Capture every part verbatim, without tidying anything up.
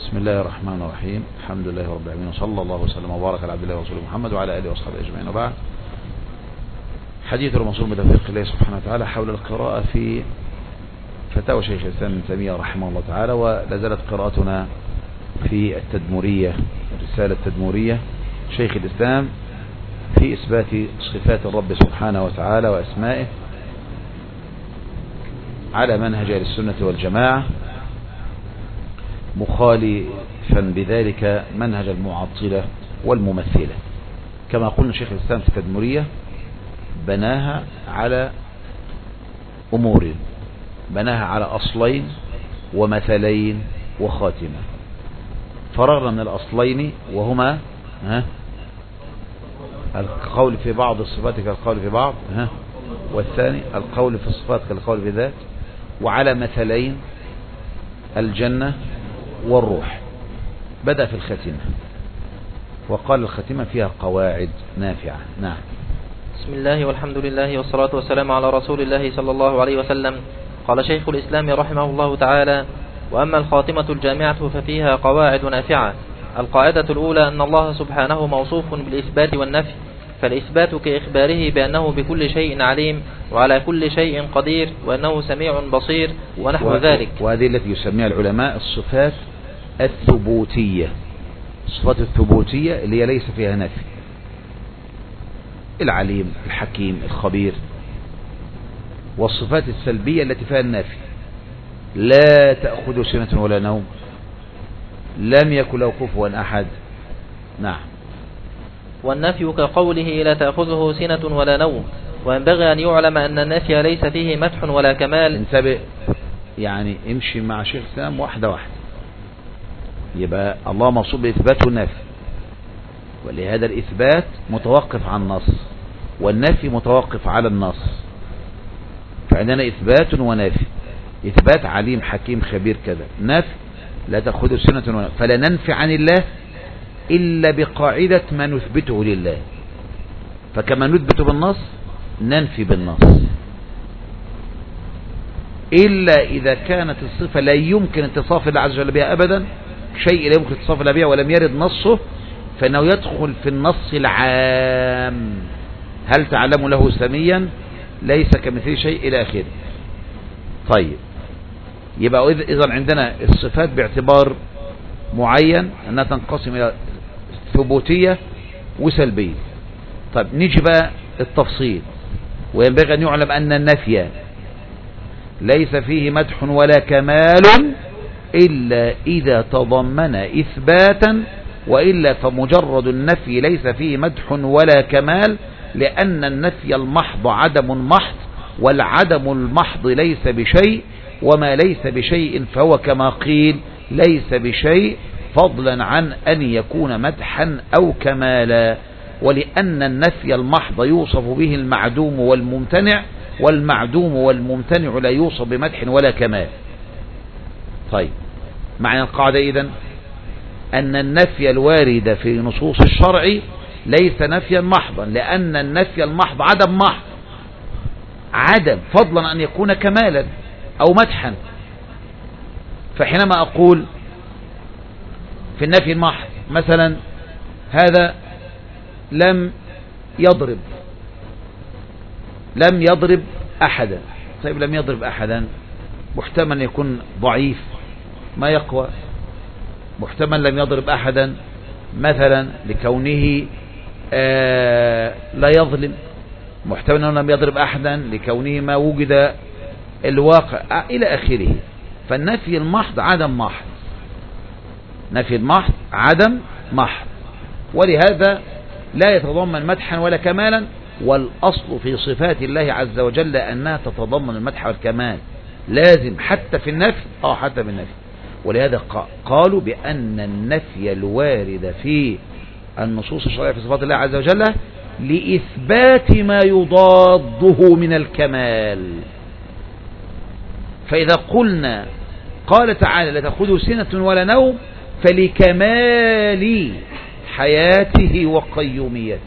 بسم الله الرحمن الرحيم. الحمد لله رب العالمين، وصلى الله وسلم وبارك على عبد الله ورسوله محمد وعلى اله واصحابه اجمعين، وبعد. حديث الموصول بتوفيق الله سبحانه وتعالى حول القراءة في فتاوى شيخ الإسلام ابن تيمية رحمه الله تعالى، ولا زالت قراءتنا في التدمرية، الرسالة التدمرية شيخ الإسلام في إثبات صفات الرب سبحانه وتعالى وأسمائه على منهج أهل السنة والجماعة، مخالفا بذلك منهج المعطلة والممثلة. كما قلنا شيخ الإسلام في التدمرية بناها على أمور، بناها على أصلين ومثلين وخاتمة. فرغنا من الأصلين وهما ها القول في بعض الصفات كالقول في بعض، ها والثاني القول في الصفات كالقول في ذات، وعلى مثلين الجنة والروح. بدأ في الخاتمة وقال الخاتمة فيها قواعد نافعة. نعم. بسم الله والحمد لله والصلاة والسلام على رسول الله صلى الله عليه وسلم. قال شيخ الإسلام رحمه الله تعالى: وأما الخاتمة الجامعة ففيها قواعد نافعة. القاعدة الأولى أن الله سبحانه موصوف بالإثبات والنفي، فالإثبات كإخباره بأنه بكل شيء عليم وعلى كل شيء قدير وأنه سميع بصير ونحو ذلك. وهذه التي يسميها العلماء الصفات الثبوتية. الصفات الثبوتية اللي هي ليس فيها نفي: العليم، الحكيم، الخبير. والصفات السلبية التي فيها النفي: لا تأخذ سنة ولا نوم، لم يكن له كفوا أحد. نعم. والنفي كقوله لا تأخذه سنة ولا نوم. وينبغي أن يعلم أن النفي ليس فيه مدح ولا كمال. انتبه، يعني امشي مع شيخ الإسلام واحدة واحدة. يبقى الله موصوف بإثبات والنفي، ولهذا الإثبات متوقف عن النص والنفي متوقف على النص. فعندنا إثبات ونفي: إثبات عليم حكيم خبير كذا، نفي لا تأخذ سنة ولا نوم. فلا ننفي عن الله إلا بقاعدة ما نثبته لله، فكما نثبت بالنص ننفي بالنص، إلا إذا كانت الصفة لا يمكن اتصاف الله عز وجل بها أبدا، شيء لا يمكن اتصاف الله بها ولم يرد نصه، فإنه يدخل في النص العام: هل تعلم له سميا، ليس كمثله شيء، إلى آخره. طيب، يبقى إذا عندنا الصفات باعتبار معين أنها تنقسم إلى ثبوتية وسلبية. طيب نيجي بقى التفصيل. وينبغي أن يعلم أن النفي ليس فيه مدح ولا كمال إلا إذا تضمن إثباتا، وإلا فمجرد النفي ليس فيه مدح ولا كمال، لأن النفي المحض عدم محض، والعدم المحض ليس بشيء، وما ليس بشيء فهو كما قيل ليس بشيء، فضلا عن أن يكون مدحا أو كمالا. ولأن النفي المحض يوصف به المعدوم والممتنع، والمعدوم والممتنع لا يوصف بمدح ولا كمال. طيب، معنى القاعدة إذن أن النفي الوارد في نصوص الشرع ليس نفيا محضا، لأن النفي المحض عدم محض، عدم، فضلا أن يكون كمالا أو مدحا. فحينما أقول في النفي المحض مثلا هذا لم يضرب، لم يضرب أحدا. طيب، لم يضرب أحدا محتمل يكون ضعيف ما يقوى، محتمل لم يضرب أحدا مثلا لكونه آه لا يظلم، محتمل أنه لم يضرب أحدا لكونه ما وجد الواقع، إلى آخره. فالنفي المحض عدم محض، نفي المحض عدم محض، ولهذا لا يتضمن مدحا ولا كمالا. والأصل في صفات الله عز وجل أنها تتضمن المدح والكمال، لازم حتى في النفي. اه حتى في النفي. ولهذا قالوا بأن النفي الوارد في النصوص الشرعية في صفات الله عز وجل لإثبات ما يضاده من الكمال. فإذا قلنا قال تعالى لا تأخذه سنة ولا نوم، فلكمال حياته وقيوميته.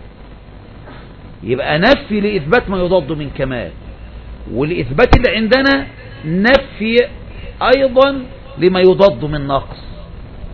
يبقى نفي لإثبات ما يضاد من كمال، والإثبات اللي عندنا نفي أيضا لما يضاد من نقص.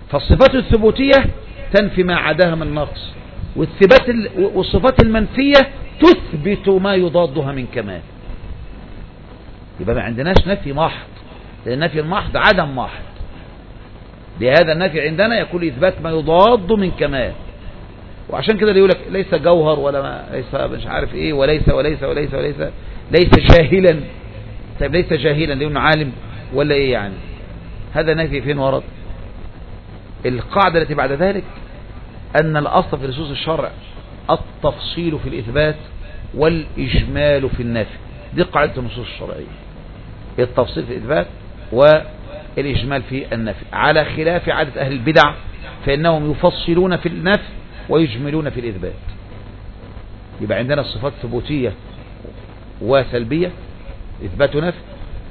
فالصفات الثبوتية تنفي ما عداها من نقص، والثبات والصفات المنفية تثبت ما يضادها من كمال. يبقى ما عندناش نفي محض، لأن النفي المحض عدم محض. لهذا النفي عندنا يكون إثبات ما يضاد من كمال. وعشان كده اللي يقول لك ليس جوهر ولا ما ليس مش عارف ايه وليس وليس وليس وليس ليس جاهلا. طيب ليس جاهلا لأنه عالم ولا ايه يعني؟ هذا نفي فين ورد؟ القاعدة التي بعد ذلك أن الأصل في نصوص الشرع التفصيل في الإثبات والإجمال في النفي. دي قاعدة النصوص الشرعية، التفصيل في الإثبات والإجمال في النفي، على خلاف عادة أهل البدع فإنهم يفصلون في النفي ويجملون في الإثبات. يبقى عندنا الصفات ثبوتية وسلبية، إثبات ونفي.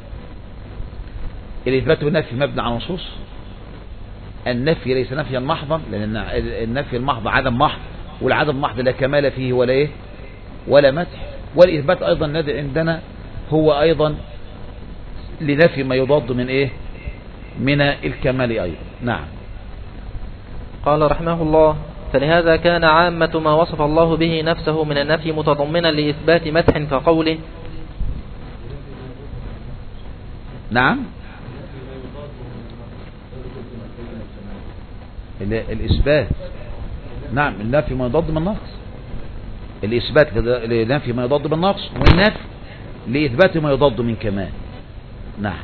الإثبات والنفي مبني على نصوص. النفي ليس نفيا محضا، لأن النفي المحض عدم محض، والعدم محض لا كمال فيه ولا إيه ولا مدح. والإثبات أيضا الذي عندنا هو أيضا لنفي ما يضاد من إيه من الكمال أيضا. نعم. قال رحمه الله: فلهذا كان عامة ما وصف الله به نفسه من النفي متضمنا لإثبات مدح كقوله. نعم. الإثبات نعم النفي ما يضاد من النقص، الإثبات لنفي ما يضاد بالنقص، والنفي لإثبات ما يضاد من كمال. نعم.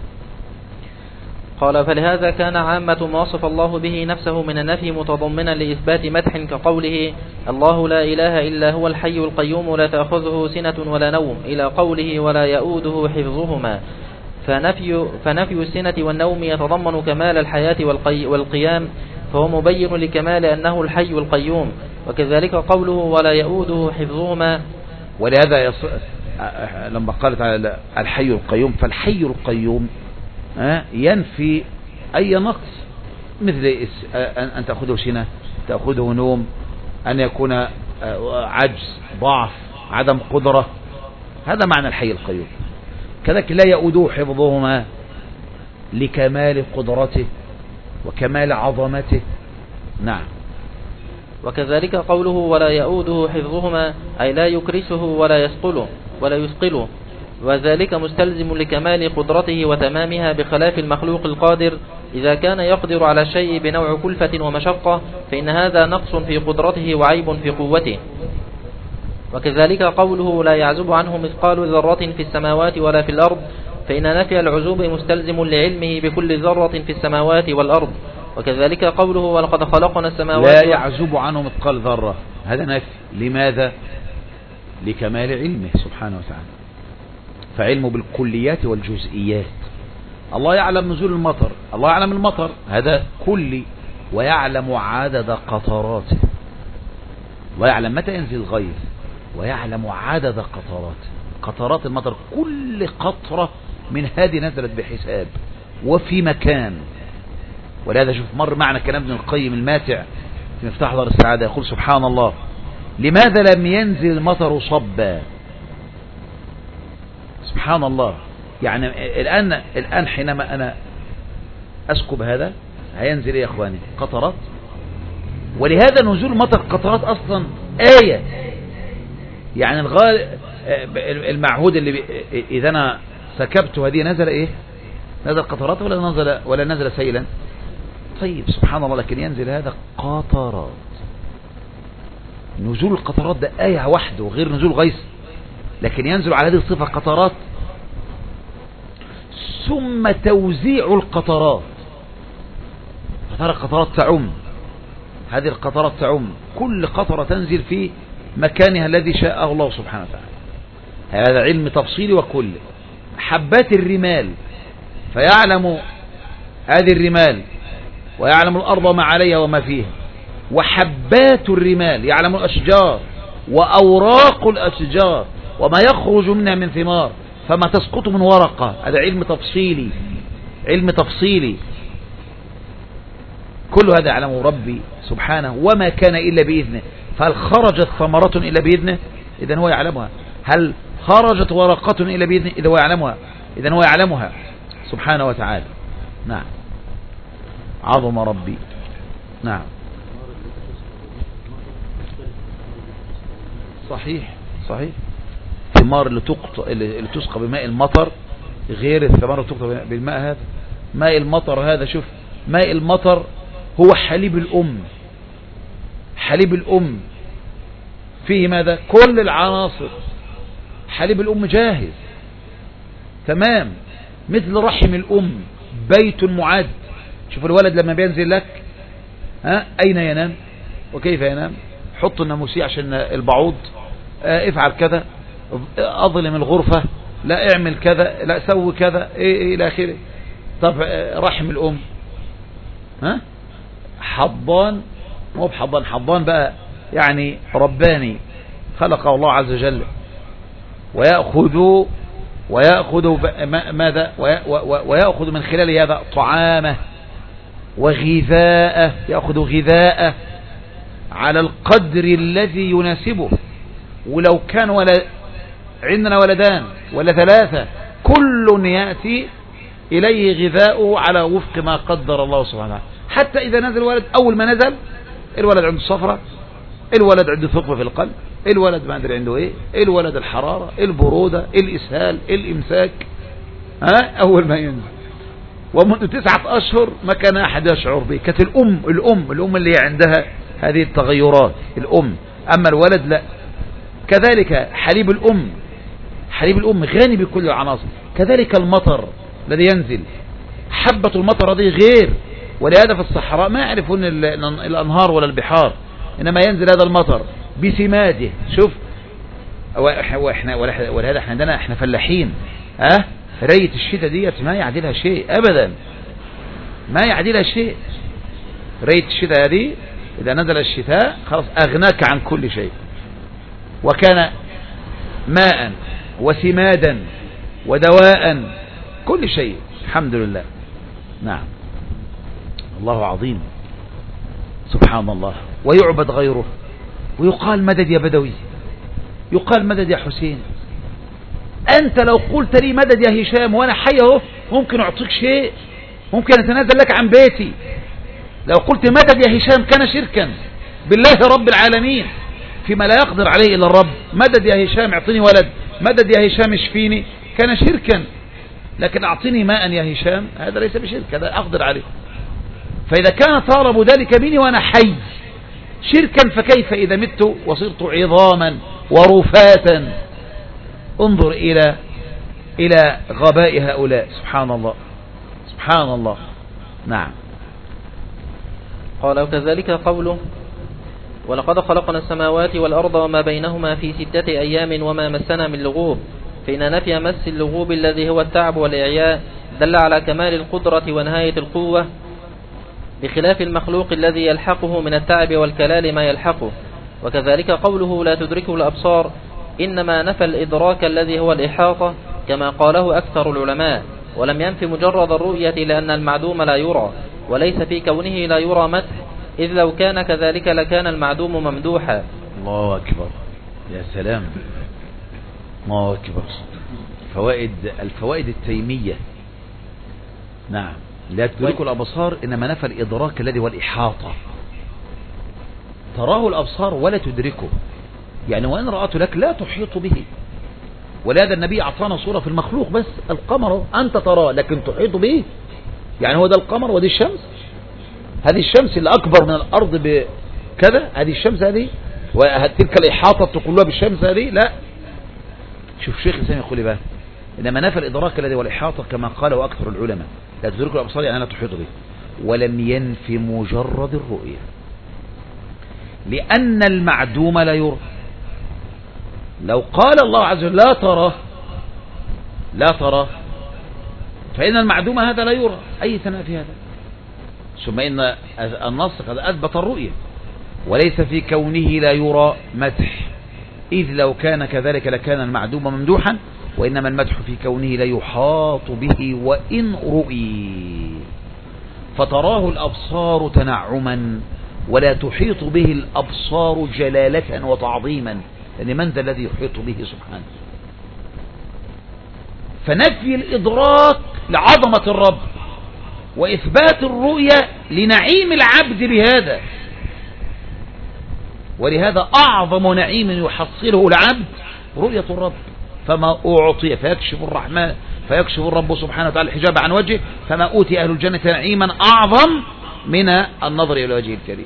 قال: فلهذا كان عامة ما وصف الله به نفسه من النفي متضمنا لإثبات مدح كقوله: الله لا إله إلا هو الحي القيوم لا تأخذه سنة ولا نوم، إلى قوله: ولا يؤوده حفظهما. فنفي, فنفي السنة والنوم يتضمن كمال الحياة والقي والقيام، فهو مبين لكمال أنه الحي القيوم. وكذلك قوله: ولا يؤوده حفظهما. ولهذا يص... لما قالت على الحي القيوم، فالحي القيوم ينفي أي نقص، مثل أن تأخذه سنة، تأخذه نوم، أن يكون عجز، ضعف، عدم قدرة. هذا معنى الحي القيوم. كذلك لا يؤوده حفظهما لكمال قدرته وكمال عظمته. نعم. وكذلك قوله: ولا يؤوده حفظهما، أي لا يكرسه ولا يثقله ولا يثقله، وذلك مستلزم لكمال قدرته وتمامها، بخلاف المخلوق القادر. إذا كان يقدر على الشيء بنوع كلفة ومشقة فإن هذا نقص في قدرته وعيب في قوته. وكذلك قوله: لا يعزب عنه مثقال ذرة في السماوات ولا في الأرض، فإن نفي العزوب مستلزم لعلمه بكل ذرة في السماوات والأرض. وكذلك قوله: ولقد خلقنا السماوات. لا يعزب عنه مثقال ذرة، هذا نفي. لماذا؟ لكمال علمه سبحانه وتعالى، فعلمه بالكليات والجزئيات. الله يعلم نزول المطر، الله يعلم المطر، هذا كلي، ويعلم عدد قطراته، ويعلم متى ينزل الغيث، ويعلم عدد قطراته، قطرات المطر، كل قطرة من هذه نزلت بحساب وفي مكان. ولهذا شوف مر معنى كلام ابن القيم الماتع في مفتاح دار السعادة، يقول: سبحان الله، لماذا لم ينزل المطر صبا؟ سبحان الله. يعني الآن الآن حينما أنا أسكب هذا هينزل إيه يا أخواني؟ قطرات. ولهذا نزول المطر قطرات أصلا آية. يعني الغالب المعهود اللي إذا أنا سكبت هذه نزل إيه؟ نزل قطرات ولا نزل ولا نزل سيلا؟ طيب سبحان الله، لكن ينزل هذا قطرات. نزول القطرات ده آية وحده، غير نزول غيث، لكن ينزل على هذه الصفة قطرات. ثم توزيع القطرات، فترى القطرات تعم، هذه القطرات تعم، كل قطرة تنزل في مكانها الذي شاءه الله سبحانه وتعالى. هذا علم تفصيلي وكل. حبات الرمال، فيعلم هذه الرمال ويعلم الأرض وما عليها وما فيها. وحبات الرمال يعلم الأشجار وأوراق الأشجار وما يخرج منها من ثمار، فما تسقط من ورقة، هذا علم تفصيلي، علم تفصيلي. كل هذا يعلمه ربي سبحانه، وما كان إلا بإذنه. فهل خرجت ثمرة إلا بإذنه؟ إذن هو يعلمها. هل خرجت ورقة إلا بإذنه؟ إذن هو يعلمها، إذن هو يعلمها سبحانه وتعالى. نعم. عظم ربي. نعم صحيح صحيح. الثمار اللي تقط... اللي تسقى بماء المطر غير الثمار اللي تقط بالماء هذا. ماء المطر هذا، شوف، ماء المطر هو حليب الأم. حليب الأم فيه ماذا؟ كل العناصر. حليب الأم جاهز تمام، مثل رحم الأم، بيت معد. شوف الولد لما بينزل لك، ها، أين ينام وكيف ينام؟ حط الناموسية عشان البعوض، اه افعل كذا، أظلم الغرفة، لا اعمل كذا، لا سوي كذا، ايه الى اخره. طب رحم الأم، ها، حضان، مو بحضان، حضان بقى يعني رباني خلقه الله عز وجل، ويأخذ ويأخذ ماذا؟ ويأخذ من خلال هذا طعامه وغذاءه، يأخذ غذاءه على القدر الذي يناسبه. ولو كان ولد عندنا ولدان ولا ثلاثة، كل يأتي إليه غذاؤه على وفق ما قدر الله سبحانه وتعالى. حتى إذا نزل الولد، أول ما نزل الولد عنده صفرة، الولد عنده ثقب في القلب، الولد ما أدري عنده إيه، الولد الحرارة، البرودة، الإسهال، الإمساك، ها، أول ما ينزل. ومنذ تسعة أشهر ما كان أحد يشعر به. كانت الأم الأم الأم اللي عندها هذه التغيرات، الأم. أما الولد لا. كذلك حليب الأم، حليب الأم غني بكل العناصر. كذلك المطر الذي ينزل، حبة المطر هذه غير. ولهذا في الصحراء ما يعرفون الأنهار ولا البحار، إنما ينزل هذا المطر بسماده. شوف، وإحنا ولهذا احنا عندنا احنا فلاحين، ها، رية الشتاء ديت ما يعدلها شيء أبدا، ما يعدلها شيء. رية الشتاء هذه إذا نزل الشتاء خلاص أغناك عن كل شيء. وكان ماء وسمادا ودواء، كل شيء، الحمد لله. نعم، الله عظيم سبحان الله. ويعبد غيره، ويقال مدد يا بدوي، يقال مدد يا حسين. أنت لو قلت لي مدد يا هشام وأنا حي اهو، ممكن أعطيك شيء، ممكن أتنازل لك عن بيتي. لو قلت مدد يا هشام كان شركا بالله رب العالمين فيما لا يقدر عليه إلا الرب. مدد يا هشام اعطيني ولد، مدد يا هشام اشفيني، كان شركا. لكن أعطيني ماء يا هشام، هذا ليس بشرك، هذا أقدر عليه. فإذا كان طالب ذلك مني وأنا حي شركا، فكيف إذا مت وصرت عظاما ورفاتا؟ انظر إلى إلى غباء هؤلاء. سبحان الله سبحان الله. نعم. قال وكذلك قوله ولقد خلقنا السماوات والأرض وما بينهما في ستة أيام وما مسنا من لغوب، فإن نفي مس اللغوب الذي هو التعب والإعياء دل على كمال القدرة ونهاية القوة، بخلاف المخلوق الذي يلحقه من التعب والكلال ما يلحقه. وكذلك قوله لا تدركه الأبصار إنما نفى الإدراك الذي هو الإحاطة كما قاله أكثر العلماء، ولم ينفي مجرد الرؤية لأن المعدوم لا يرى، وليس في كونه لا يرى مدح، إذ لو كان كذلك لكان المعدوم ممدوحا. الله أكبر، يا سلام، الله أكبر. فوائد الفوائد التيمية. نعم، لا تدرك الأبصار إنما نفى الإدراك الذي هو الإحاطة. تراه الأبصار ولا تدركه، يعني وإن رأته لك لا تحيط به. ولهذا النبي أعطانا صورة في المخلوق بس، القمر أنت تراه لكن تحيط به. يعني هو ده القمر ودي الشمس، هذه الشمس اللي أكبر من الأرض بكذا، هذه الشمس هذه، وتلك الإحاطة تقولها بالشمس هذه، لا. شوف شيخ الإسلام يقول بقى إنما نفى الإدراك الذي هو الإحاطة كما قاله أكثر العلماء، لا تدرك الأبصار يعني لا تحيط به، ولم ينفي مجرد الرؤية، لأن المعدوم لا يرى. لو قال الله عز وجل لا ترى لا ترى فإن المعدوم هذا لا يرى، أي ثناء في هذا؟ ثم إن النص قد أثبت الرؤية، وليس في كونه لا يرى مدح، إذ لو كان كذلك لكان المعدوم ممدوحا، وإنما المدح في كونه لا يحاط به وإن رؤي. فتراه الأبصار تنعما ولا تحيط به الأبصار جلالة وتعظيما، لأن من ذا الذي يحيط به سبحانه؟ فنفي الإدراك لعظمة الرب وإثبات الرؤية لنعيم العبد بهذا. ولهذا أعظم نعيم يحصله العبد رؤية الرب، فما أعطي فيكشف الرحمن فيكشف الرب سبحانه وتعالى الحجاب عن وجهه، فما أوتي أهل الجنة نعيما أعظم من النظر إلى وجهه الكريم.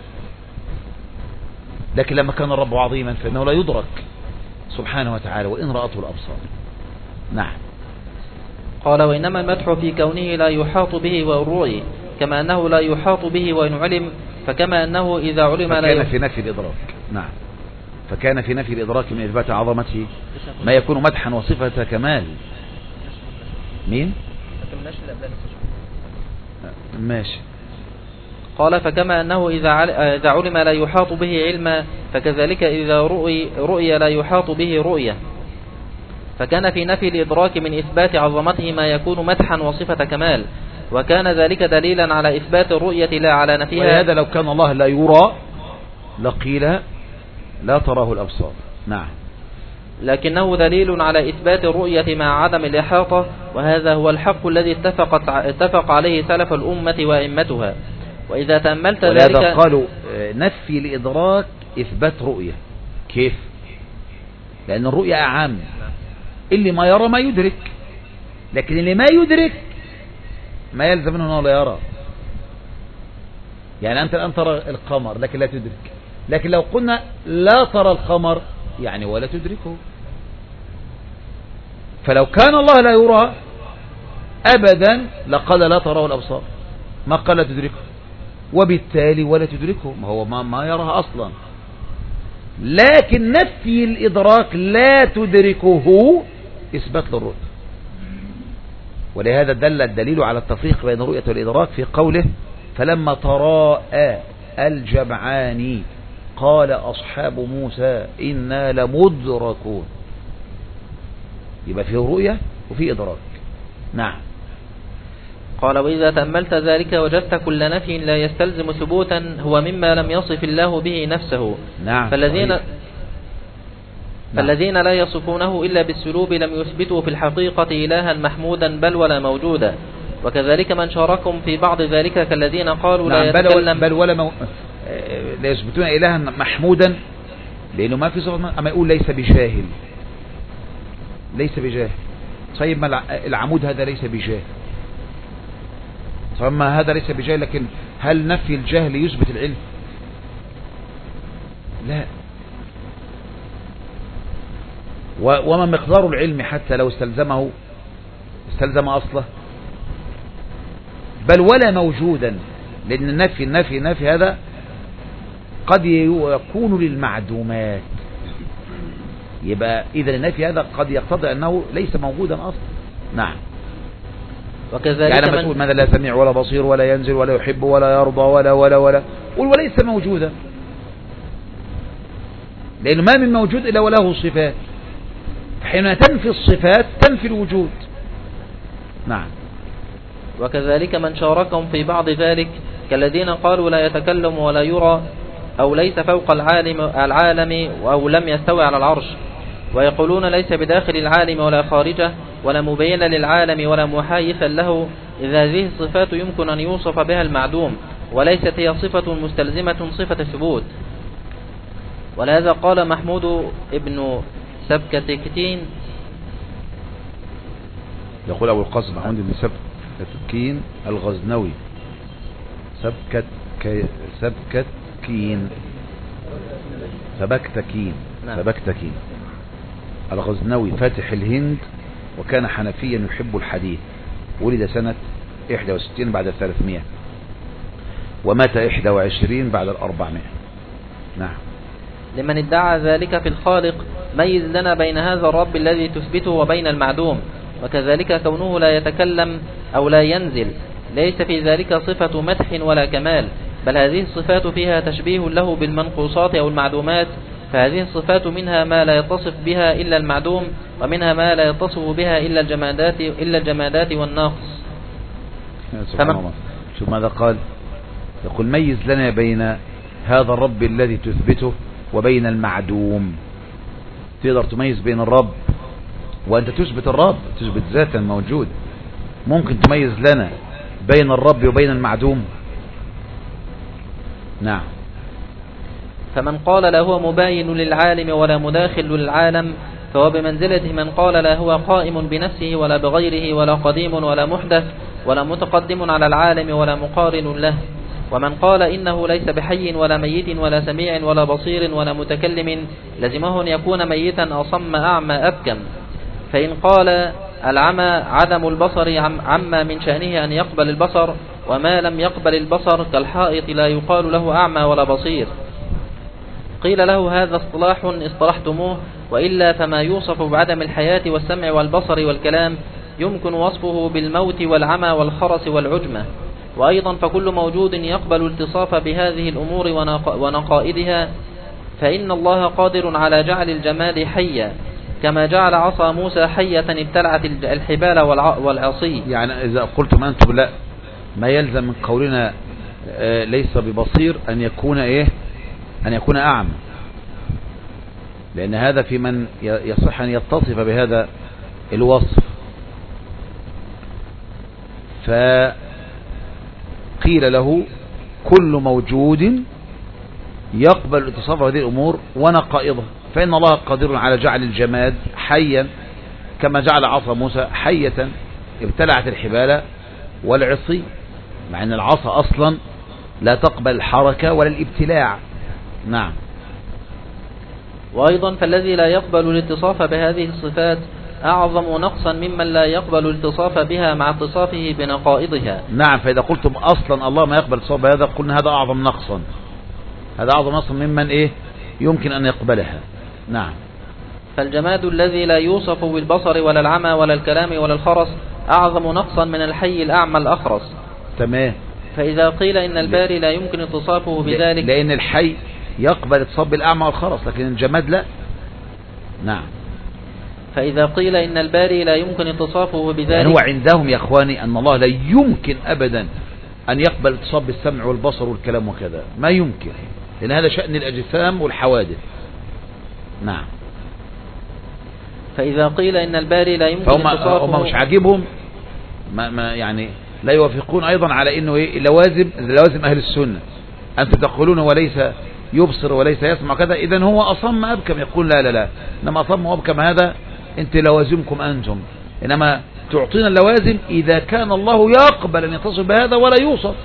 لكن لما كان الرب عظيما فإنه لا يدرك سبحانه وتعالى وإن رأته الأبصار. نعم. قال وإنما المدح في كونه لا يحاط به والرؤي، كما أنه لا يحاط به وإن علم، فكما أنه إذا علم لا فكان في نفي الإدراك. نعم. فكان في نفي الإدراك من إثبات عظمته ما يكون مدحا وصفة كمال. مين؟ ماشي. قال فكما أنه إذا علم لا يحاط به علما، فكذلك إذا رؤي, رؤي لا يحاط به رؤية. فكان في نفي الإدراك من إثبات عظمته ما يكون مدحا وصفة كمال، وكان ذلك دليلا على إثبات الرؤية لا على نفيها. وهذا لو كان الله لا يرى لقيل لا تراه الأبصار. نعم. لكنه دليل على إثبات الرؤية مع عدم الإحاطة، وهذا هو الحق الذي اتفقت اتفق عليه سلف الأمة وأئمتها. وإذا تأملت ذلك قالوا نفي الإدراك إثبات رؤية. كيف؟ لأن الرؤية أعم، اللي ما يرى ما يدرك، لكن اللي ما يدرك ما يلزم منه أنه لا يرى. يعني أنت الآن ترى القمر لكن لا تدرك، لكن لو قلنا لا ترى القمر يعني ولا تدركه. فلو كان الله لا يرى أبدا لقال لا تراه الأبصار، ما قال لا تدركه، وبالتالي ولا تدركه، ما هو ما, ما يراها أصلا. لكن نفي الإدراك لا تدركه إثبات للرؤية. ولهذا دل الدليل على التفريق بين الرؤية والإدراك في قوله فلما تراءى الجمعان قال أصحاب موسى إنا لمدركون. يبقى فيه رؤية وفيه إدراك. نعم. قال وإذا تأملت ذلك وجدت كل نفي لا يستلزم ثبوتا هو مما لم يصف الله به نفسه. نعم. فالذين نعم. فالذين لا يصفونه إلا بالسلوب لم يثبتوا في الحقيقة إلها محمودا بل ولا موجودا. وكذلك من شاركهم في بعض ذلك كالذين قالوا نعم. لا يتكلم بل ولا مو... لا يثبتون إلها محمودا لأنه ما في صفة. أما يقول ليس بجاهل، ليس بجاهل. طيب ما العمود هذا ليس بجاهل، فما هذا ليس بجاهل، لكن هل نفي الجهل يثبت العلم؟ لا. وما مقدار العلم حتى لو استلزمه استلزم أصله؟ بل ولا موجودا، لأن النفي النفي النفي هذا قد يكون للمعدومات. يبقى إذا النفي هذا قد يقتضي أنه ليس موجودا أصلا. نعم. وكذلك يعني لما تقول ماذا لا سميع ولا بصير ولا ينزل ولا يحب ولا يرضى ولا ولا ولا قل وليس موجودا، لأنه ما من موجود إلا وله صفات. حين تنفي الصفات تنفي الوجود. نعم. وكذلك من شاركهم في بعض ذلك كالذين قالوا لا يتكلم ولا يرى أو ليس فوق العالم, العالم أو لم يستوي على العرش، ويقولون ليس بداخل العالم ولا خارجه ولا مبين للعالم ولا محايثا له، إذا هذه الصفات يمكن أن يوصف بها المعدوم وليست هي صفة مستلزمة صفة الثبوت. ولهذا قال محمود ابن سبكتكين، يقول أبو القاسم محمود بن سبكتكين الغزنوي سبكت سبكتكين سبكتكين سبكتكين الغزنوي فاتح الهند، وكان حنفيا يحب الحديث، ولد سنة إحدى وستين بعد الثلاثمائة ومات إحدى وعشرين بعد الأربعمائة. نعم. لمن ادعى ذلك في الخالق ميز لنا بين هذا الرب الذي تثبته وبين المعدوم. وكذلك كونه لا يتكلم أو لا ينزل ليس في ذلك صفة مدح ولا كمال، بل هذه الصفات فيها تشبيه له بالمنقوصات أو المعدومات، فهذه الصفات منها ما لا يتصف بها إلا المعدوم، ومنها ما لا يتصف بها إلا الجمادات إلا الجمادات والناقص. سبحان الله. شوف ماذا قال؟ يقول ميز لنا بين هذا الرب الذي تثبته وبين المعدوم. تقدر تميز بين الرب وأنت تثبت الرب، تثبت ذاتا موجود. ممكن تميز لنا بين الرب وبين المعدوم. نعم. فمن قال لا هو مباين للعالم ولا مداخل للعالم فهو بمنزلة من قال لا هو قائم بنفسه ولا بغيره ولا قديم ولا محدث ولا متقدم على العالم ولا مقارن له. ومن قال إنه ليس بحي ولا ميت ولا سميع ولا بصير ولا متكلم لزمه أن يكون ميتا أصم أعمى أبكم. فإن قال العمى عدم البصر عما من شأنه أن يقبل البصر، وما لم يقبل البصر كالحائط لا يقال له أعمى ولا بصير. قيل له هذا اصطلاح اصطلحتموه، وإلا فما يوصف بعدم الحياة والسمع والبصر والكلام يمكن وصفه بالموت والعمى والخرس والعجمة. وأيضا فكل موجود يقبل الاتصاف بهذه الأمور ونقائدها، فإن الله قادر على جعل الجماد حيا كما جعل عصا موسى حية ابتلعت الحبال والعصي. يعني إذا قلتم أنتم لا، ما يلزم من قولنا آه ليس ببصير أن يكون إيه أن يكون أعمى، لأن هذا في من يصح أن يتصف بهذا الوصف. فقيل له كل موجود يقبل الاتصاف بهذه الأمور ونقائضها، فإن الله قادر على جعل الجماد حيا كما جعل عصا موسى حية ابتلعت الحبال والعصي، مع أن العصا أصلا لا تقبل الحركة ولا الابتلاع. نعم. وأيضا فالذي لا يقبل الاتصاف بهذه الصفات أعظم نقصا ممن لا يقبل الاتصاف بها مع اتصافه بنقائضها. نعم. فإذا قلتم أصلا الله ما يقبل الاتصاف بهذا، قلنا هذا أعظم نقصا، هذا أعظم نقصا ممن إيه يمكن أن يقبلها. نعم. فالجماد الذي لا يوصف بالبصر ولا العمى ولا الكلام ولا الخرس أعظم نقصا من الحي الأعمى الأخرس. تمام. فإذا قيل إن الباري لا يمكن اتصافه بذلك، لأن الحي يقبل اتصاف بالأعمى والخرس لكن الجماد لا. نعم. فإذا قيل إن الباري لا يمكن اتصافه بذلك، يعني هو عندهم يا إخواني أن الله لا يمكن أبدا أن يقبل اتصاف بالسمع والبصر والكلام وكذا، ما يمكن، لأن هذا شأن الأجسام والحوادث. نعم. فإذا قيل إن الباري لا يمكن فهم اتصافه، هم مش عاجبهم، ما ما يعني لا يوافقون أيضا على إنه إيه لوازم لوازم أهل السنة. أنتم تقولون وليس يبصر وليس يسمع كذا، إذن هو أصم أبكم. يقول لا لا لا، إنما أصم أبكم هذا أنت لوازمكم أنتم، إنما تعطينا اللوازم إذا كان الله يقبل أن يتصل بهذا ولا يوصف.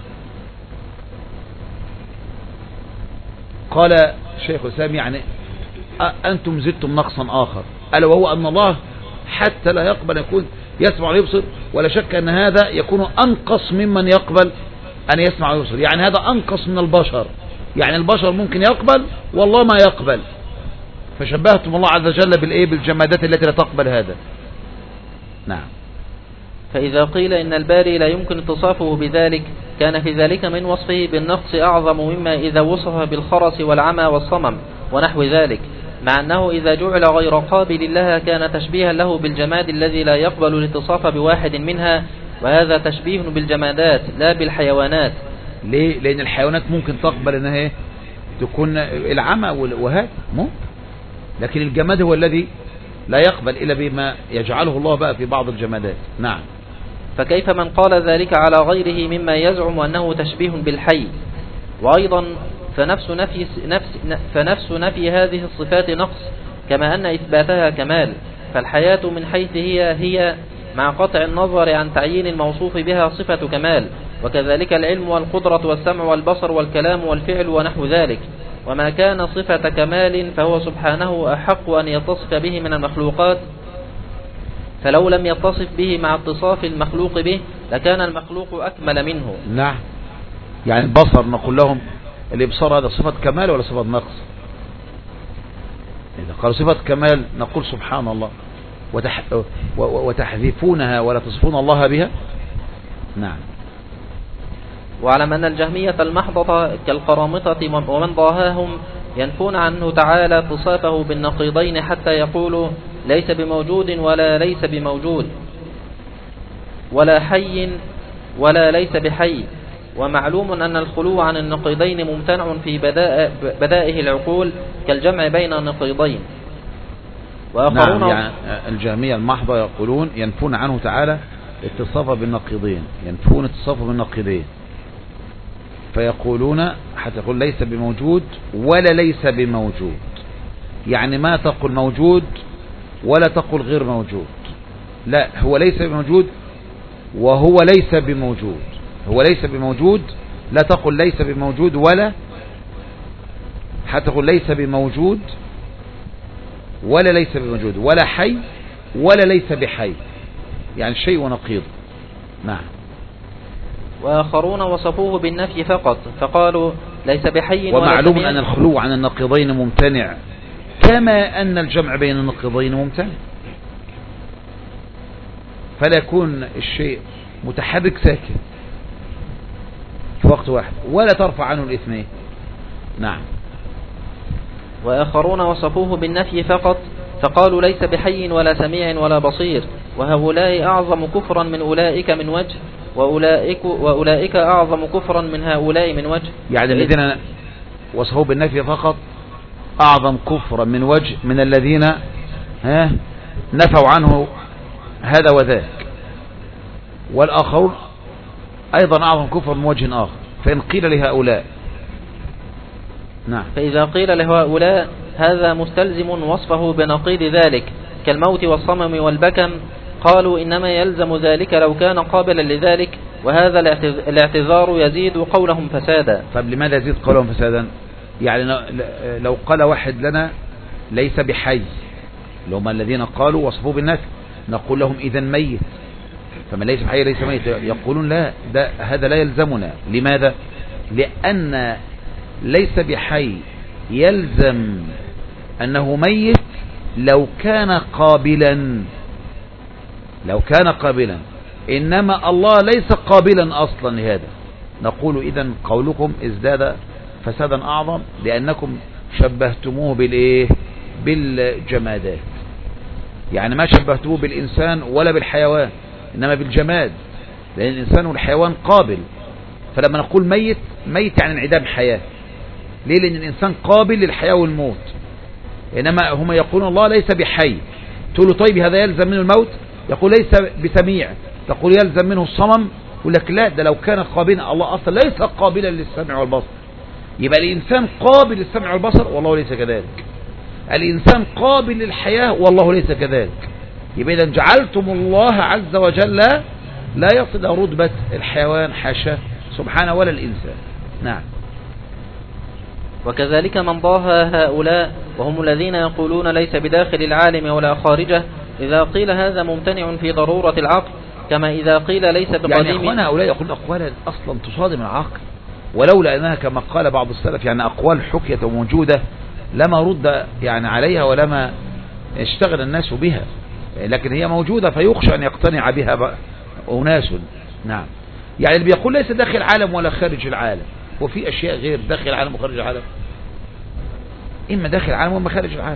قال شيخ الإسلام يعني أنتم زدتم نقصا آخر، ألا وهو أن الله حتى لا يقبل يكون يسمع ويبصر، ولا شك أن هذا يكون أنقص ممن يقبل أن يسمع ويبصر، يعني هذا أنقص من البشر، يعني البشر ممكن يقبل والله ما يقبل، فشبهتم الله عز وجل بالإيه بالجمادات التي لا تقبل هذا. نعم. فإذا قيل إن الباري لا يمكن اتصافه بذلك كان في ذلك من وصفه بالنقص أعظم مما إذا وصف بالخرس والعمى والصمم ونحو ذلك، مع أنه إذا جعل غير قابل لها كان تشبيها له بالجماد الذي لا يقبل الاتصاف بواحد منها، وهذا تشبيه بالجمادات لا بالحيوانات. ليه؟ لأن الحيوانات ممكن تقبل أنها تكون العمى وهذا ممكن، لكن الجماد هو الذي لا يقبل إلا بما يجعله الله بقى في بعض الجمادات. نعم. فكيف من قال ذلك على غيره مما يزعم أنه تشبيه بالحي؟ وأيضا فنفس نفي, نفس فنفس نفي هذه الصفات نقص كما أن إثباتها كمال، فالحياة من حيث هي هي مع قطع النظر عن تعيين الموصوف بها صفة كمال، وكذلك العلم والقدرة والسمع والبصر والكلام والفعل ونحو ذلك. وما كان صفة كمال فهو سبحانه أحق أن يتصف به من المخلوقات، فلو لم يتصف به مع اتصاف المخلوق به لكان المخلوق أكمل منه. نعم. يعني البصر نقول لهم الإبصار هذا صفة كمال ولا صفة نقص؟ إذا قالوا صفة كمال نقول سبحان الله وتح... وتحذفونها ولا تصفون الله بها. نعم. واعلم أن الجهمية المحضة كالقرامطة ومن ضاهاهم ينفون عنه تعالى اتصافه بالنقيضين حتى يقولوا ليس بموجود ولا ليس بموجود، ولا حي ولا ليس بحي. ومعلوم أن الخلو عن النقيضين ممتنع في بدائه العقول كالجمع بين النقيضين. نعم. يعني الجهمية المحضة يقولون ينفون عنه تعالى اتصافا بالنقيضين، ينفون اتصافا بالنقيضين، فيقولون حتى يقول ليس بموجود ولا ليس بموجود، يعني ما تقول موجود ولا تقول غير موجود، لا هو ليس بموجود وهو ليس بموجود، هو ليس بموجود، لا تقل ليس بموجود ولا حتى تقول ليس بموجود ولا ليس بموجود ولا حي ولا ليس بحي، يعني شيء ونقيض. نعم. وآخرون وصفوه بالنفي فقط فقالوا ليس بحي ولا ومعلوم سميع. أن الخلو عن النقيضين ممتنع كما أن الجمع بين النقيضين ممتنع، فلا يكون الشيء متحرك ساكن في وقت واحد ولا ترفع عنه الاثنين. نعم. وآخرون وصفوه بالنفي فقط فقالوا ليس بحي ولا سميع ولا بصير، وهؤلاء أعظم كفرا من أولئك من وجه، وأولئك, وأولئك أعظم كفرا من هؤلاء من وجه. يعني الذين وصفوه بالنفي فقط أعظم كفرا من وجه من الذين ها نفوا عنه هذا وذاك، والآخرون أيضا أعظم كفر من وجه آخر. فإن قيل لهؤلاء نعم فإذا قيل لهؤلاء هذا مستلزم وصفه بنقيض ذلك كالموت والصمم والبكم، قالوا إنما يلزم ذلك لو كان قابلا لذلك، وهذا الاعتذار يزيد قولهم فسادا. طب لماذا يزيد قولهم فسادا؟ يعني لو قال واحد لنا ليس بحي، لو ما الذين قالوا وصفوه بالنفي، نقول لهم إذا ميت، فمن ليس بحي ليس ميت، يقولون لا ده هذا لا يلزمنا. لماذا؟ لأن ليس بحي يلزم أنه ميت لو كان قابلا، لو كان قابلا، إنما الله ليس قابلا أصلا لهذا. نقول إذن قولكم ازداد فسادا أعظم لأنكم شبهتموه بالإيه؟ بالجمادات، يعني ما شبهتموه بالإنسان ولا بالحيوان إنما بالجماد، لأن الإنسان والحيوان قابل. فلما نقول ميت، ميت يعني انعدام حياة. ليه؟ لأن الإنسان قابل للحياة والموت، إنما هم يقولون الله ليس بحي. تقول له طيب هذا يلزم منه الموت؟ يقول ليس بسميع. تقول يلزم منه الصمم؟ يقول لك لا، ده لو كان قابلا، الله أصلا ليس قابلا للسمع والبصر. يبقى الإنسان قابل للسمع والبصر والله ليس كذلك، الإنسان قابل للحياة والله ليس كذلك. يبقى إذا جعلتم الله عز وجل لا يصل إلى رتبة الحيوان حاشا سبحانه ولا الإنسان. نعم. وكذلك من ضاهى هؤلاء وهم الذين يقولون ليس بداخل العالم ولا خارجه، إذا قيل هذا ممتنع في ضرورة العقل، كما إذا قيل ليس بقديم. يعني أخوانا هؤلاء يقولون أقوالا أصلا تصادم العقل، ولولا أنها كما قال بعض السلف يعني أقوال حكية وموجودة لما رد يعني عليها ولما اشتغل الناس بها، لكن هي موجودة فيخشى أن يقتنع بها أناس. نعم. يعني اللي بيقول ليس داخل العالم ولا خارج العالم، وفي أشياء غير داخل العالم وخارج العالم، إما داخل العالم وإما خارج العالم.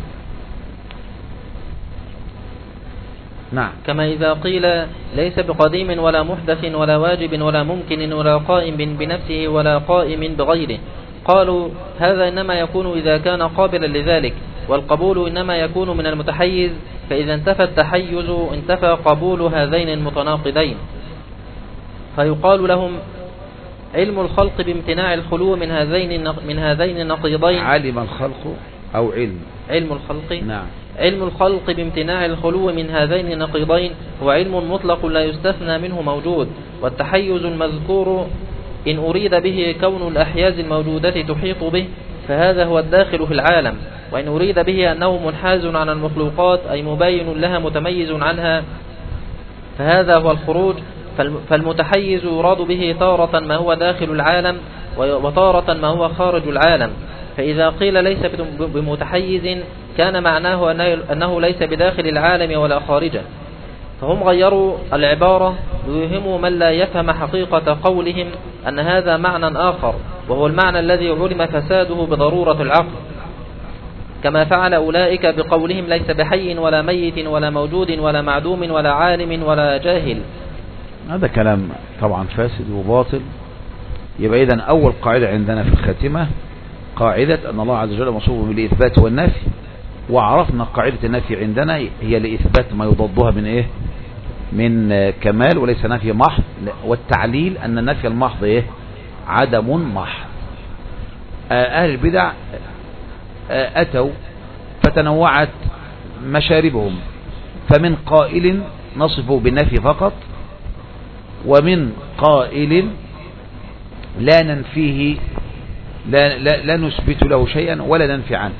نعم. كما إذا قيل ليس بقديم ولا محدث ولا واجب ولا ممكن ولا قائم بنفسه ولا قائم بغيره، قالوا هذا إنما يكون إذا كان قابلا لذلك، والقبول إنما يكون من المتحيز، فإذا انتفى التحيز انتفى قبول هذين المتناقضين. فيقال لهم علم الخلق بامتناع الخلو من هذين من هذين النقيضين. علم الخلق أو علم علم الخلق. نعم. علم الخلق بامتناع الخلو من هذين النقيضين هو علم مطلق لا يستثنى منه موجود، والتحيز المذكور إن أريد به كون الأحياز الموجودة تحيط به فهذا هو الداخل في العالم، وإن أريد به أنه منحاز عن المخلوقات أي مباين لها متميز عنها فهذا هو الخروج. فالمتحيز يراد به تارة ما هو داخل العالم وتارة ما هو خارج العالم. فإذا قيل ليس بمتحيز كان معناه أنه ليس بداخل العالم ولا خارجه. فهم غيروا العبارة ليوهموا من لا يفهم حقيقة قولهم أن هذا معنى آخر، وهو المعنى الذي علم فساده بضرورة العقل، كما فعل أولئك بقولهم ليس بحي ولا ميت ولا موجود ولا معدوم ولا عالم ولا جاهل. هذا كلام طبعا فاسد وباطل. يبقى إذن أول قاعدة عندنا في الخاتمة قاعدة أن الله عز وجل موصوف بالإثبات والنفي، وعرفنا قاعدة النفي عندنا هي لإثبات ما يضادها من إيه؟ من كمال وليس نفي محض، والتعليل أن النفي المحض إيه؟ عدم محض. أهل البدع أتوا فتنوعت مشاربهم، فمن قائل نصفه بالنفي فقط، ومن قائل لا ننفيه لا, لا, لا نثبت له شيئا ولا ننفي عنه،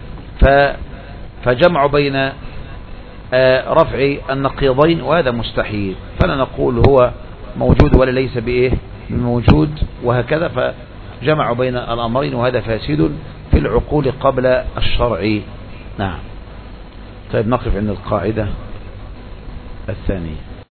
فجمع بين رفع النقيضين وهذا مستحيل، فلا نقول هو موجود ولا ليس بإيه موجود وهكذا، فجمع بين الأمرين وهذا فاسد في العقول قبل الشرع. نعم. طيب نقف عند القاعدة الثانية.